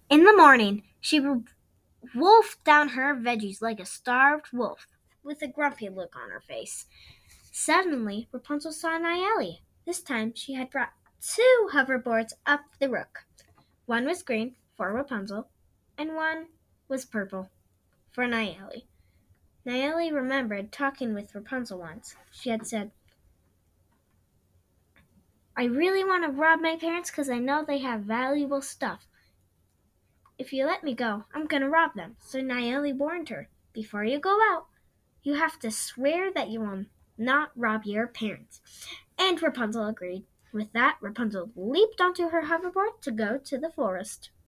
In the morning, she wolfed down her veggies like a starved wolf, with a grumpy look on her face. Suddenly, Rapunzel saw Nayeli. This time, she had brought two hoverboards up the rook. One was green, for Rapunzel, and one was purple, for Nayeli. Nayeli remembered talking with Rapunzel once. She had said, "I really want to rob my parents because I know they have valuable stuff. If you let me go, I'm going to rob them." So Nayeli warned her, "Before you go out, you have to swear that you will not rob your parents." And Rapunzel agreed. With that, Rapunzel leaped onto her hoverboard to go to the forest.